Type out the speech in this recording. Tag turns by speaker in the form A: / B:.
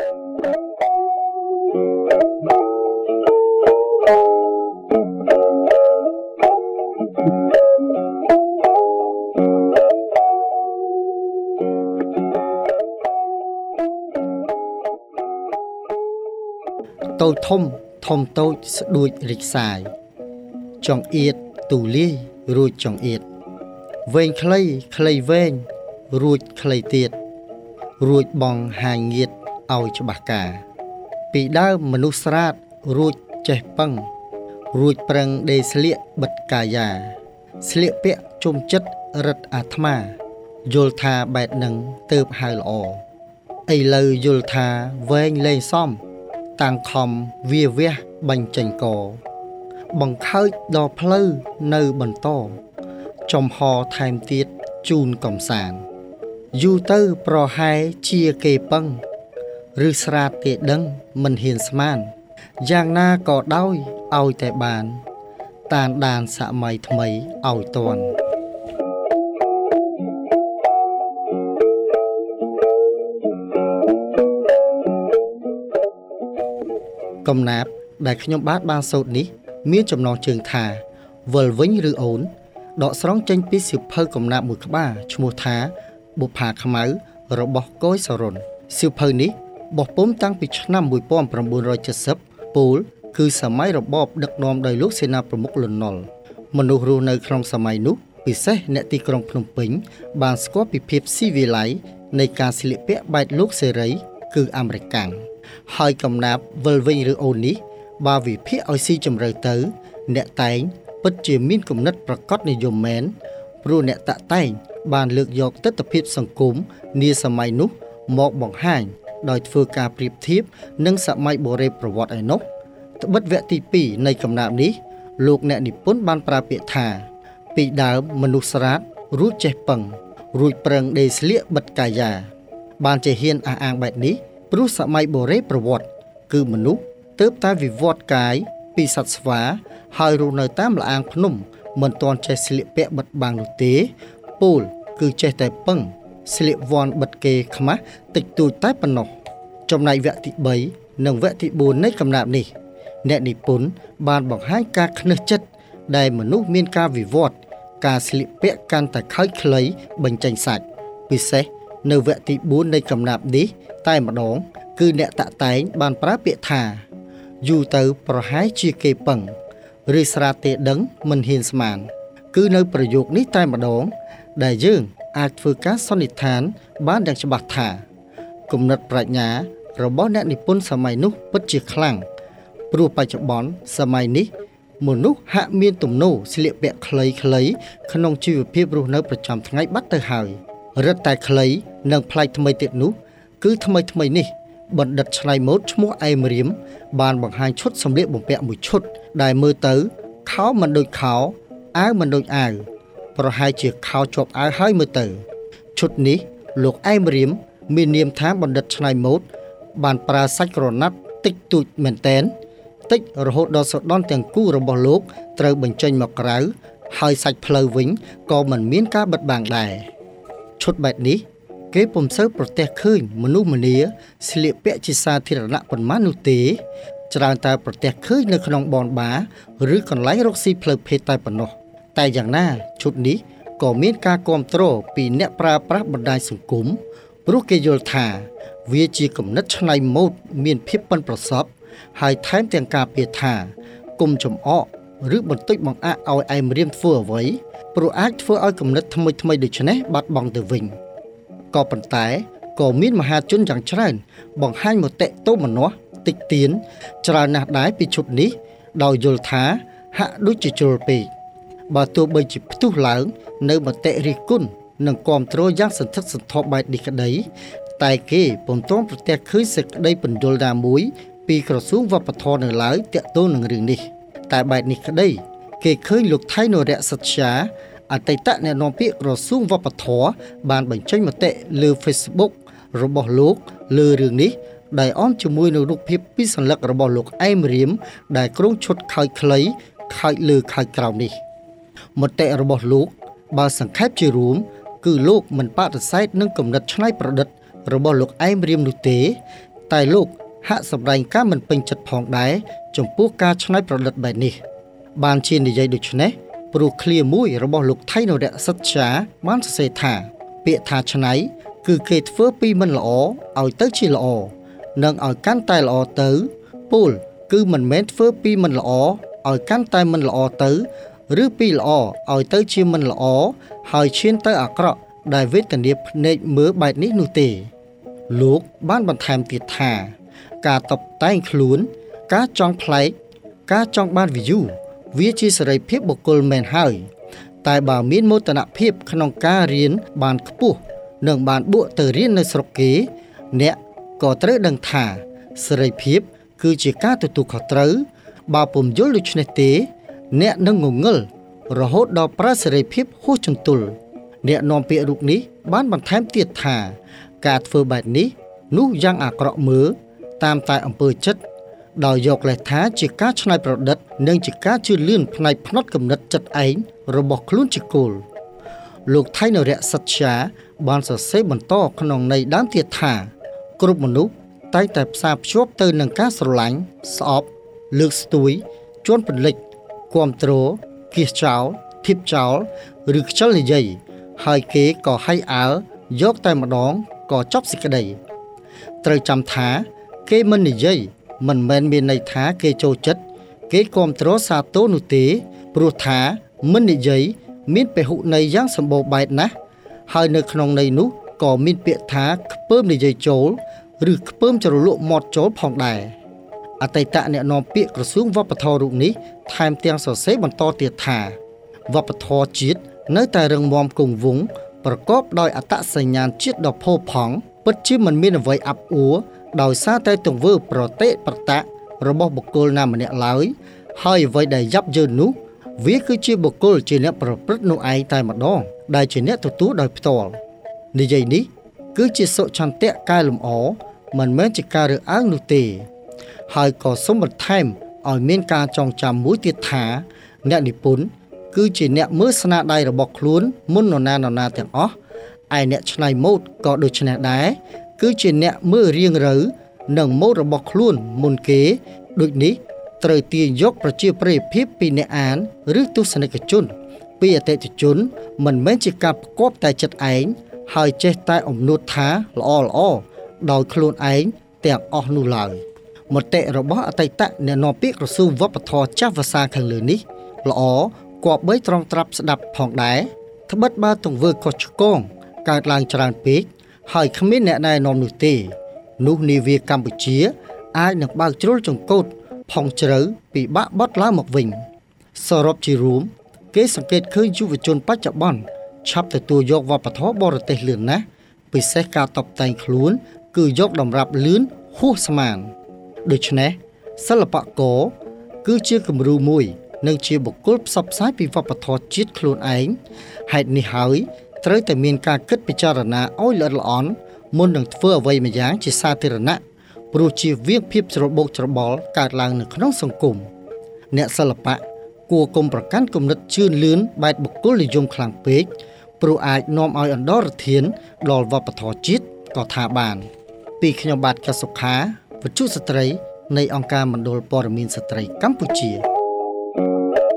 A: តូចធំធំតូចស្ដួចរិចសាយចង្អៀតទូលាយរួចចង្អៀតវែងខ្លីខ្លីវែងរួចខ្លីទៀតរួចបងហាងងៀតឲ្យច្បាស់ការពីដើមមនុស្សស្រាតរួចចេះពឹងរួចប្រឹងដេស្លៀកបិទកាយាស្លៀកពាក់ជុំចិត្តរិតអាត្មាយល់ថាបែបនឹងទៅបហៅល្អឥឡូវយល់ថាវែងលែងសមតាំងខំវាវះបាញ់ចេញកបង្ខើចដល់ផ្លូវនៅបន្តចំហថែមទៀតជូនកំសាន្តយូរទៅប្រហែលជាគេពឹងឬស្រាតទេដឹងមិនហ៊ានស្មានយ៉ាងណាក៏ដោយឲ្យតែបានតានដានសម័យថ្មីឲ្យទាន់កំណាព្យដែលខ្ញុំបានសូត្រនេះមានចំណងជើងថាវិលវិញឬអូនដកស្រង់ចេញពីសៀវភៅកំណាព្យមួយក្បាលឈ្មោះថាបុប្ផាខ្មៅរបស់កុយសរុនសៀវភៅនេះបោះពុម្ពតាំងពីឆ្នាំ1970ពោលគឺសម័យរបបដឹកនាំដោយលោកសេនាប្រមុខលន់ នល់មនុស្សរស់នៅក្នុងសម័យនោះពិសេសអ្នកទីក្រុងភ្នំពេញបានស្គាល់ពីភាពស៊ីវិល័យនៃការស្លៀកពាក់បែបលោកសេរីគឺអាមេរិកាំងហើយកំណាព្យវិលវិញឬអូននេះបើវិភាគឲ្យស៊ីជម្រៅទៅអ្នកតែងពិតជាមានគំនិតប្រកបនិយមមែនព្រោះអ្នកតាក់តែងបានលើកយកទស្សនវិជ្ជាសង្គមនាសម័យនោះមកបង្ហាញដោយធ្វើការប្រៀបធៀបនឹងសម័យបុរេប្រវត្តិឯនោះត្បិតវគ្គទី2នៃកំណាព្យនេះលោកអ្នកនិពន្ធបានប្រើពាក្យថាពីដើមមនុស្សស្រាតរួចចេះពឹងរួចប្រឹងដេស្លៀកបិទកាយាបានជាហ៊ានអះអាងបែបនេះព្រោះសម័យបុរេប្រវត្តិគឺមនុស្សទើបតែវិវត្តកាយពីសត្វស្វាហើយរស់នៅតាមលអាងភ្នំមិនទាន់ចេះស្លៀកពាក់បិទបាំងនោះទេពោលគឺចេះតែពឹងស្លៀកវ័នបិទគេខ្មាស់តិចតួចតែប៉ុណ្ណោះចំណែកវគ្គទី3និងវគ្គទី4នៃកំណាព្យនេះអ្នកនិពន្ធបានបង្ហាញការខ្នើសចិត្តដែលមនុស្សមានការវិវត្តការស្លៀកពាក់កាន់តែខើចខ្លីបញ្ចេញសាច់ពិសេសនៅវគ្គទី4នៃកំណាព្យនេះតែម្ដងគឺអ្នកតាក់តែងបានប្រើពាក្យថាយូរទៅប្រហែលជាគេពឹងឬស្រាតទេដឹងមិនហ៊ានស្មានគឺនៅប្រយោគនេះតែម្ដងដែលយើងអាចធ្វើការសន្និដ្ឋានបានយ៉ាងច្បាស់ថាគំនិតប្រាជ្ញារបស់អ្នកនិពន្ធសម័យនោះពិតជាខ្លាំងព្រោះបច្ចុប្បន្នសម័យនេះមនុស្សហាក់មានទំនោរស្លៀកពាក់ខ្លីៗក្នុងជីវភាពរស់នៅប្រចាំថ្ងៃបាត់ទៅហើយរឹតតែខ្លីនិងប្លែកថ្មីទៀតនោះគឺថ្មីនេះបណ្ឌិតឆ្នៃម៉ូដឈ្មោះអែមរៀមបានបង្ហាញឈុតសម្លៀកបំពាក់មួយឈុតដែលមើលទៅខោមិនដូចខោអាវមិនដូចអាវប្រហែលជាខោជាប់អាវហើយមើលទៅឈុតនេះលោកអែមរៀមមាននាមថាបណ្ឌិតឆ្នៃម៉ូដបានប្រើសាច់ក្រណាត់តិចតួចមែនតែនតិចរហូតដល់សដន់ទាំងគូរបស់លោកត្រូវបញ្ចេញមកក្រៅហើយសាច់ផ្លូវវិញក៏មិនមានការបិទបាំងដែរឈុតបែបនេះគេពុំសូវប្រទះឃើញមនុស្សម្នាស្លៀកពាក់ជាសាធារណៈប៉ុន្មាននោះទេច្រើនតែប្រទះឃើញនៅក្នុងបនបារឬកន្លែងរកស៊ីផ្លូវភេទតែប៉ុណ្ណោះតែយ៉ាងណាឈុតនេះក៏មានការគាំទ្រពីអ្នកប្រើប្រាស់បណ្ដាញសង្គមព្រោះគេយល់ថាវាជាគំនិតច្នៃម៉ូដមានភាពប៉ិនប្រសប់ហើយថែមទាំងការពារថាគុំចំអកឬបន្តិចបង្អាក់ឲ្យអែមរៀមធ្វើអ្វីព្រោះអាចធ្វើឲ្យគំនិតថ្មីដូចនេះបាត់បង់ទៅវិញក៏ប៉ុន្តែក៏មានមហាជនយ៉ាងច្រើនបង្ហាញមតិទោមនស្សតិចទៀនច្រើនណាស់ដែរពីឈុតនេះដោយយល់ថាហាក់ដូចជាជ្រុលពេកបើទោះបីជាផ្ទុះឡើងនៅមតិរិះគន់និងគាំទ្រយ៉ាងសន្ធឹកសន្ធាប់បែបនេះក្តីតែគេពុំទាន់ប្រទះឃើញសេចក្តីពន្យល់ណាមួយពីក្រសួងវប្បធម៌នៅឡើយទាក់ទងនឹងរឿងនេះតែបែបនេះក្តីគេឃើញលោកថៃនរៈសច្ឆាអតីតអ្នកនាំពាក្យក្រសួងវប្បធម៌បានបញ្ចេញមតិលើ Facebook របស់លោកលើរឿងនេះដែលអមជាមួយនឹងរូបភាពពីសន្លឹករបស់លោកអែមរៀមដែលគ្រងឈុតខើចខ្លីខើចលើខើចក្រោមនេះមតិរបស់លោកបើសង្ខេបជារួមគឺលោកមិនបដិសេធនឹងគំនិតច្នៃប្រឌិតរបស់លោកអែមរៀមនោះទេតែលោកហាក់សម្ដែងការមិនពេញចិត្តផងដែរចំពោះការច្នៃប្រឌិតបែបនេះបានជានិយាយដូច្នេះព្រោះឃ្លាមួយរបស់លោកថៃនរៈសិទ្យាបានសរសេរថាពាក្យថាច្នៃគឺគេធ្វើពីមិនល្អឲ្យទៅជាល្អនិងឲ្យកាន់តែល្អទៅពោលគឺមិនមែនធ្វើពីមិនល្អឲ្យកាន់តែមិនល្អទៅឬពីល្អឲ្យទៅជាមិនល្អហើយឈានទៅអាក្រក់ដែលវេទនាភ្នែកមើលបែបនេះនោះទេលោកបានបន្ថែមទៀតថាការតបតែងខ្លួនការចង់ប្លែកការចង់បាន view វាជាសេរីភាពបុគ្គលមែនហើយតែបើមានមោទនភាពក្នុងការរៀនបានខ្ពស់និងបានបួកទៅរៀននៅស្រុកគេអ្នកក៏ត្រូវដឹងថាសេរីភាពគឺជាការទទួលខុសត្រូវបើពុំយល់ដូច្នេះទេអ្នកនឹងងងឹលរហូតដល់ប្រើសេរីភាពហួសជំទល់អ្នកនាំពាក្យរូបនេះបានបន្ថែមទៀតថាការធ្វើបែបនេះនោះយ៉ាងអាក្រក់មើលតាមតែអំពើចិត្តដោយយកលេសថាជាការច្នៃប្រឌិតនិងជាការជឿលឿនផ្នែកផ្នត់គំនិតចិត្តឯងរបស់ខ្លួនជាគោលលោកថៃនរៈសិទ្យាបានសរសេរបន្តក្នុងន័យដើមទៀតថាគ្រប់មនុស្សតែងតែផ្សារភ្ជាប់ទៅនឹងការស្រឡាញ់ស្អប់លើកស្ទួយជន់ពន្លិចគាំទ្រគៀសចោលធៀបចោលឬខ្ជិលនិយាយហើយគេក៏ហៃអើយកតែម្ដងក៏ចប់សេចក្តីត្រូវចាំថាគេមិននិយាយមិនមែនមានន័យថាគេចូលចិត្តគេគាំទ្រសាទរនោះទេព្រោះថាមិននិយាយមានពហុន័យយ៉ាងសម្បូរបែបណាស់ហើយនៅក្នុងន័យនោះក៏មានពាក្យថាខ្ពើមនិយាយចូលឬខ្ពើមជ្រលក់មាត់ចូលផងដែរអតីតអ្នកនាំពាក្យក្រសួងវប្បធម៌រូបនេះថែមទាំងសរសេរបន្តទៀតថាវប្បធម៌ជាតិនៅតែរឹងមាំគង់វង្សប្រកបដោយអត្តសញ្ញាណជាតិដ៏ផូរផង់ពិតជាមិនមានអ្វីអាប់អួរដោយសារតែទង្វើប្រតិប្រតាក់របស់បុគ្គលណាម្នាក់ឡើយហើយអ្វីដែលយ៉ាប់យ៉ឺននោះវាគឺជាបុគ្គលជាអ្នកប្រព្រឹត្តនោះឯងតែម្ដងដែលជាអ្នកទទួលដោយផ្ទាល់និយាយនេះគឺជាសុឆន្ទៈកែលម្អមិនមែនជាការរើសអើងនោះទេហើយក៏សូមបន្ថែមឲ្យមានការចងចាំមួយទៀតថាអ្នកនិពន្ធគឺជាអ្នកមើលស្នាដៃរបស់ខ្លួនមុននរណាទាំងអស់ឯអ្នកច្នៃម៉ូដក៏ដូច្នេះដែរគឺជាអ្នកមើលរៀងរូវនិងម៉ូដរបស់ខ្លួនមុនគេដូចនេះត្រូវទាញយកប្រជាប្រិយភាពពីអ្នកអានឬទស្សនិកជនពីអតិថិជនមិនមែនជាការផ្គប់តែចិត្តឯងហើយចេះតែអំនួតថាល្អដោយខ្លួនឯងទាំងអស់នោះឡើយមតិរបស់អតីតអ្នកនាំពាក្យក្រសួងវប្បធម៌ចាស់ភាសាខាងលើនេះល្អគប្បីត្រង់ត្រាប់ស្ដាប់ផងដែរត្បិតបើទង្វើខុសឆ្គងកើតឡើងច្រើនពេកហើយគ្មានអ្នកណែនាំនោះទេនោះនាវាកម្ពុជាអាចនឹងបើកជ្រុលចង្កូតផុងជ្រៅពីបាក់បត់ឡើងមកវិញសរុបជារួមគេសង្កេតឃើញយុវជនបច្ចុប្បន្នឆាប់ទទួលយកវប្បធម៌បរទេសលឿនណាស់ពិសេសការតបតែងខ្លួនគឺយកតម្រាប់លឿនហួសស្មានដូច្នេះសិល្បករគឺជាគំរូមួយនិងជាបុគ្គលផ្សព្វផ្សាយពីវប្បធម៌ជាតិខ្លួនឯងហេតុនេះហើយត្រូវតែមានការគិតពិចារណាឲ្យល្អិតល្អន់មុននឹងធ្វើអ្វីម្យ៉ាងជាសាធារណៈព្រោះជាវាងភាពច្របូកច្របល់កើតឡើងនៅក្នុងសង្គមអ្នកសិល្បៈគួរកុំប្រកាន់គំនិតជឿនលឿនបែបបុគ្គលនិយមខ្លាំងពេកព្រោះអាចនាំឲ្យអន្តរធានដល់វប្បធម៌ជាតិក៏ថាបានពីខ្ញុំបាទកសុខាវិទ្យុស្ត្រីនៃអង្គការមណ្ឌលព័ត៌មានស្ត្រីកម្ពុជា